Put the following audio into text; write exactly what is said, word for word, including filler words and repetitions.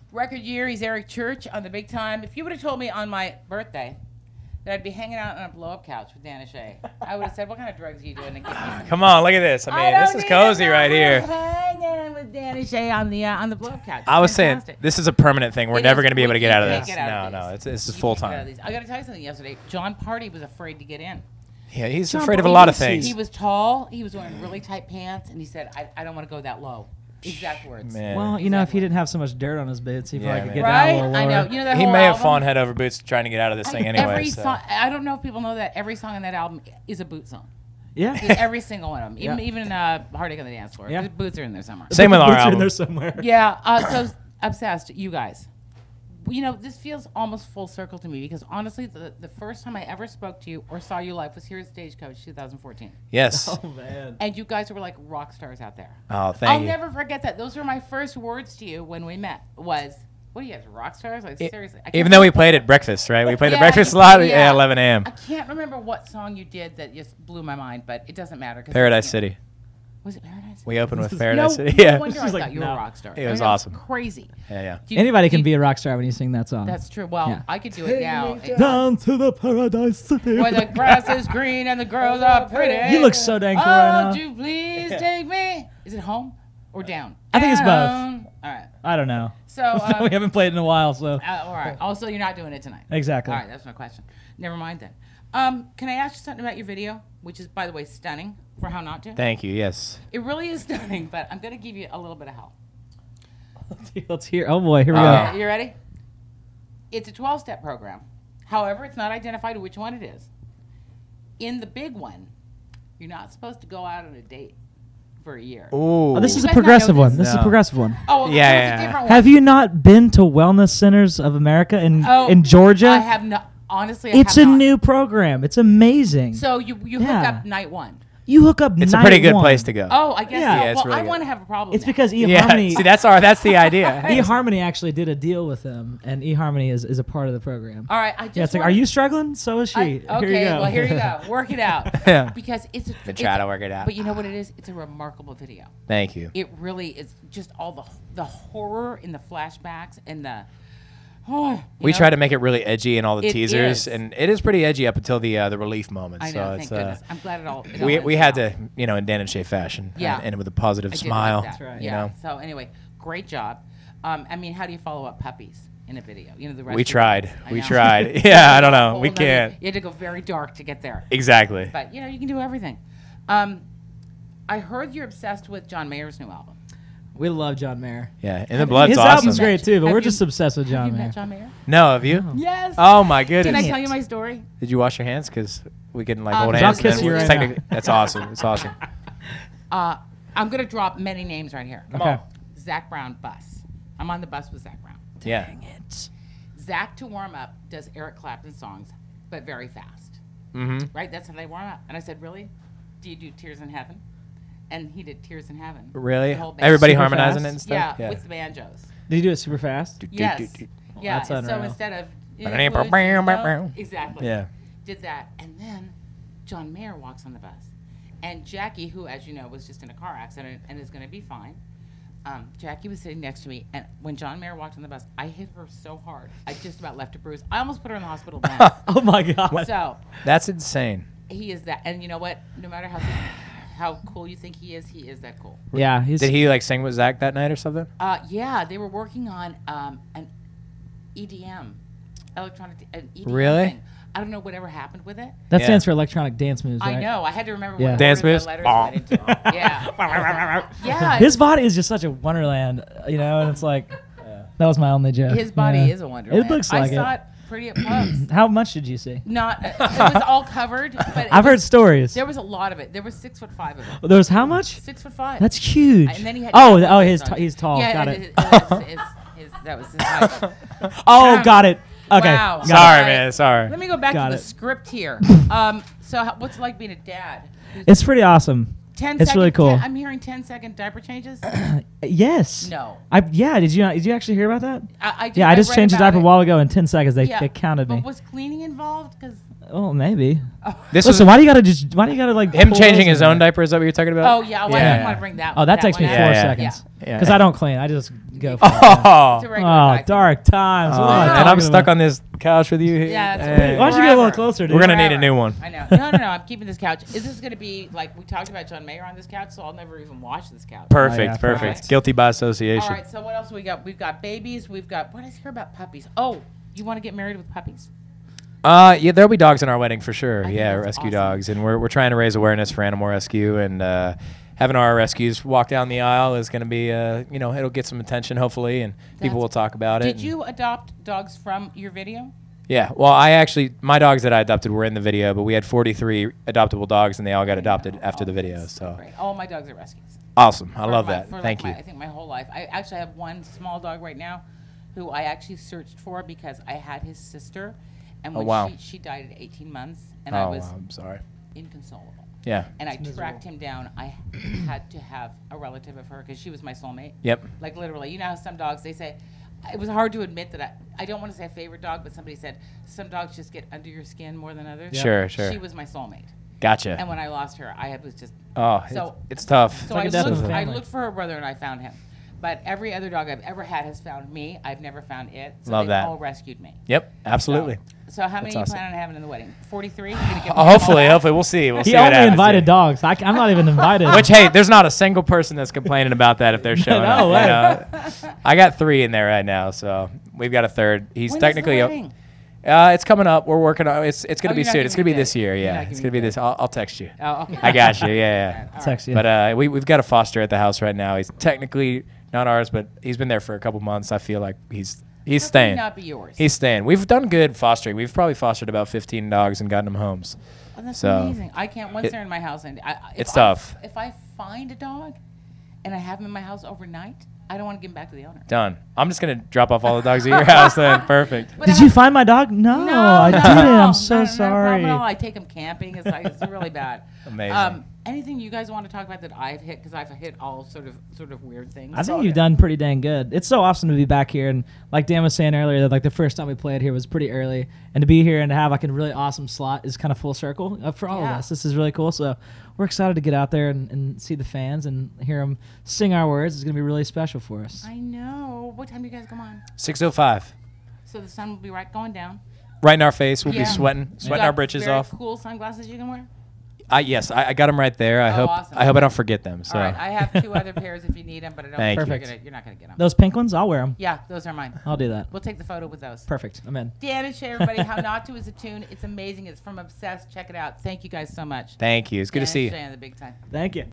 record year. He's Eric Church on the Big Time. If you would have told me on my birthday that I'd be hanging out on a blow-up couch with Dan O'Shea, I would have said, what kind of drugs are you doing to get me? Come on, look at this. I mean, I this is cozy right here. Hanging with Dan O'Shea on the uh, on the blow-up couch. I was Fantastic. saying, this is a permanent thing. We're It never is. going to be able We to get out of can't this. get out No, of no, these. it's it's You full can't get out of time. these. I got to tell you something yesterday. John Party was afraid to get in. Yeah, he's John afraid of a Paul lot of Lacey. things. He was tall. He was wearing really tight pants, and he said, I, I don't want to go that low. Exact words. Man. Well, you know, if he Exactly. didn't have so much dirt on his boots, he Yeah, probably man. could get Right? down a little I lower. know. You know that He whole may have album? fallen head over boots trying to get out of this I- thing anyway. Every so. song, I don't know if people know that every song on that album is a boot song. Yeah. Every single one of them. Even Yeah. even uh, Heartache on the Dance Floor. Yeah. The boots are in there somewhere. Same with our Boots are in album. there somewhere. Yeah. Uh, so obsessed, you guys. You know, this feels almost full circle to me because honestly, the, the first time I ever spoke to you or saw you live was here at Stagecoach twenty fourteen. Yes. Oh, man. And you guys were like rock stars out there. Oh, thank I'll you. never forget that. Those were my first words to you when we met was, what are you guys, rock stars? Like, It- seriously. I can't Even though we remember- played at breakfast, right? We played Yeah, at breakfast you- a lot yeah. at eleven a.m. I can't remember what song you did that just blew my mind, but it doesn't matter. 'cause Paradise you know- City. Was it Paradise City? We opened with no, Paradise City. no Yeah. wonder I She's thought like, you were no. a rock star. It I mean, was that awesome. Crazy. Yeah, yeah. Do you- Anybody do can you- be a rock star when you sing that song. That's true. Well, Yeah. I could do it now. Down to the Paradise City. Where the grass is green and the girls are pretty. You look so dang cool oh, right now. Would you please take me? Is it home or down? I think it's both. Down. All right. I don't know. So, um, we haven't played in a while, so. uh, all right. Also, you're not doing it tonight. Exactly. All right. That's my question. Never mind then. Um, can I ask you something about your video, which is, by the way, stunning for How Not To? Thank you. Yes. It really is stunning, but I'm going to give you a little bit of help. Let's hear. Oh, boy. Here we Uh, go. You ready? It's a twelve-step program. However, it's not identified which one it is. In the big one, you're not supposed to go out on a date for a year. Ooh. Oh, this You is a guys not progressive know one. this? This is a No. progressive one. Oh, okay, Yeah, so yeah, it's a yeah. different one. Have you not been to Wellness Centers of America in, Oh, in Georgia? I have not. Honestly, I It's have a not. new program. It's amazing. So you you Yeah. hook up night one. you hook up It's a night pretty good one. place to go. Oh, I guess Yeah. so. Yeah, it's well, really I good. want to have a problem. It's now. because Yeah. eHarmony. See, that's our. That's the idea. eHarmony actually did a deal with them, and eHarmony is, is a part of the program. All right, I just Yeah, it's like, wanna- are you struggling? So is she. I, Here okay, you go. well here you go. Work it out. Yeah. Because it's a, Been it's trying a- to work it out. But you know what it is? It's a remarkable video. Thank you. It really is just all the the horror in the flashbacks and the. Oh, you We know? try to make it really edgy in all the It teasers, is. and it is pretty edgy up until the uh, the relief moment. I know. so Thank it's, uh, goodness. I'm glad it all. It all we ended we had well. to, you know, in Dan and Shay fashion, Yeah. and, and with a positive I did smile. like that. right. You Yeah. know, So anyway, great job. Um, I mean, how do you follow up puppies in a video? You know the rest we of the- tried. I We know. tried. Yeah, I don't know. Whole We nother- can't. You had to go very dark to get there. Exactly. But you know, you can do everything. Um, I heard you're obsessed with John Mayer's new album. We love John Mayer. Yeah, and the blood's His awesome. album's great too, but Have we're you- just obsessed with Have John you Mayer. met John Mayer? No, have you? Yes. Oh my goodness. Can I tell you my story? Did you wash your hands? Because we can like Um, hold I'll hands. and kiss then you we'll- right technically- now. That's awesome. It's awesome. Uh, I'm gonna drop many names right here. Okay. Zach Brown bus. I'm on the bus with Zach Brown. Yeah. Zach to warm up does Eric Clapton songs, but very fast. Mm-hmm. Right? That's how they warm up. And I said, really? Do you do Tears in Heaven? And he did Tears in Heaven. Really? The whole band. Everybody Super harmonizing fast? it and stuff. Yeah, with the banjos. Did you do it super fast? Yes. Well, yeah. that's and so unreal. instead of you Ba- know, ba- would ba- you ba- know? ba- exactly. Yeah. Did that, and then John Mayer walks on the bus, and Jackie, who, as you know, was just in a car accident and is going to be fine. Um, Jackie was sitting next to me, and when John Mayer walked on the bus, I hit her so hard, I just about left a bruise. I almost put her in the hospital then. Oh my god. So That's insane. he is that, and you know what? No matter how how cool you think he is, he is that cool. Yeah, he's Did he like sing with Zach that night or something? Uh, yeah, they were working on um, an E D M, electronic, an E D M Really? thing. I don't know whatever happened with it. that Yeah. stands for electronic dance moves, right? I know. I had to remember Yeah. what Dance order moves? the letters Oh. went into. Yeah. Yeah. His body is just such a wonderland, you know, and it's like that was my only joke. His body Yeah. is a wonderland. It looks like I saw it. it pretty up close. How much did you see? Not. It was all covered, but it I've was- heard stories. there was a lot of it. There was six foot five of it. There was how much? Six foot five. That's huge. And then he had oh, double oh, legs his on t- he's tall. Yeah, got his- it. his- his- his- that was his height. Oh, got it. Okay. Wow. got Sorry, it. man. Sorry. Let me go back Got to it. the script here. Um, so, how, what's it like being a dad? it. It's pretty awesome. ten it's second, really cool. ten, I'm hearing ten second diaper changes. Yes. No. I yeah. Did you not, did you actually hear about that? I, I did, Yeah, I just read changed the about diaper a it. while ago in ten seconds. They Yeah, they counted but me. was cleaning involved? Because Oh, maybe. This Listen, was why do you gotta just? Why do you gotta like? him pull changing those his in own there? diaper. Is that what you're talking about? Oh yeah, well, I Yeah. didn't want to bring that. Oh, that takes one me out. four Yeah, yeah. seconds. Yeah. Because I don't clean. I just go. For it. Oh, It's a regular Oh, diaper. dark times. Oh, What am I and talking I'm stuck about? on this couch with you. here. Yeah, it's Hey. Why don't you get a little Forever. closer, dude? We're gonna need a Forever. new one. I know. No, no, no. I'm keeping this couch. Is this going to be like we talked about John Mayer on this couch? So I'll never even watch this couch. Perfect, Oh, yeah, perfect. perfect. Guilty by All association. right. So what else we got? We've got babies. We've got what is here about puppies? Oh, you want to get married with puppies? Uh, yeah, there'll be dogs in our wedding for sure. I think Yeah, that's rescue awesome. dogs, and we're we're trying to raise awareness for animal rescue, and uh, having our rescues walk down the aisle is going to be, uh, you know, it'll get some attention hopefully, and people That's- will talk about it. Did and- you adopt dogs from your video? Yeah. Well, I actually my dogs that I adopted were in the video, but we had forty-three adoptable dogs, and they all got adopted after the video. So Great. All my dogs are rescues. awesome. I For love my- that. for like Thank my- you. I think my whole life. I actually have one small dog right now, who I actually searched for because I had his sister, and Oh, when wow. she, she died at eighteen months, and I Oh, was wow, I'm sorry. inconsolable. Yeah. And I tracked him down. I had to have a relative of her because she was my soulmate. Yep. Like literally, you know how some dogs they say. It was hard to admit that I. I don't want to say a favorite dog, but somebody said some dogs just get under your skin more than others. Sure, sure. She was my soulmate, Gotcha. and when I lost her, I was just oh, so- it's, it's tough. so like I a death of looked, a I family. looked for her brother and I found him. But every other dog I've ever had has found me. I've never found it. So Love they that. all rescued me. Yep. Absolutely. So, so how many That's you awesome. plan on having in the wedding? forty-three? You're gonna give them Uh, all hopefully, back? hopefully, we'll see. We'll He see what only happens, invited yeah. dogs. I, am not even invited. Which hey, there's not a single person that's complaining about that if they're showing No up. you way. know. I got three in there right now, so we've got a third. He's When is technically. the a- wedding? Uh, it's coming up. We're working on. It's it's gonna Oh, be you're not soon. It's gonna giving be me a this date. year. You're Yeah, not it's giving gonna be me a this. I'll, I'll text you. Oh, okay. I got you. Yeah, yeah. All right. Text you. But uh, we we've got a foster at the house right now. He's technically not ours, but he's been there for a couple months. I feel like he's he's How can staying. he not be yours? He's staying. We've done good fostering. We've probably fostered about fifteen dogs and gotten them homes. Oh, that's so- amazing. I can't. Once It- they're in my house, and I, I- if It's I- tough. If I find a dog, and I have him in my house overnight, I don't want to give him back to the owner. Done. I'm just gonna drop off all the dogs at your house then. Perfect. But Did I- you find my dog? No, No, I no, didn't. no, I'm no, so no, no problem sorry. at all. I take him camping. It's like it's really bad. Amazing. Um, anything you guys want to talk about that I've hit? Because I've hit all sort of sort of weird things. I think you've done pretty dang good. It's so awesome to be back here, and like Dan was saying earlier, that like the first time we played here was pretty early, and to be here and to have like a really awesome slot is kind of full circle uh, for all Yeah. of us. This is really cool. So we're excited to get out there and, and see the fans and hear them sing our words. It's gonna be really special for us. I know. What time do you guys come on? six oh five. So the sun will be right going down. Right in our face. We'll Yeah. be sweating, You sweating got our britches very off. Cool sunglasses you can wear. I yes, I, I got them right there. I Oh, hope awesome. I hope I don't forget them. So All right, I have two other pairs if you need them, but I don't. Thank think you. you're, gonna, you're not gonna get them. Those pink ones, I'll wear them. Yeah, those are mine. I'll do that. We'll take the photo with those. Perfect. I'm in. Dan and Shay, everybody, How Not To is a tune. It's amazing. It's from Obsessed. Check it out. Thank you guys so much. thank you. It's good Dan to see and you. Shay on the big time. Thank you.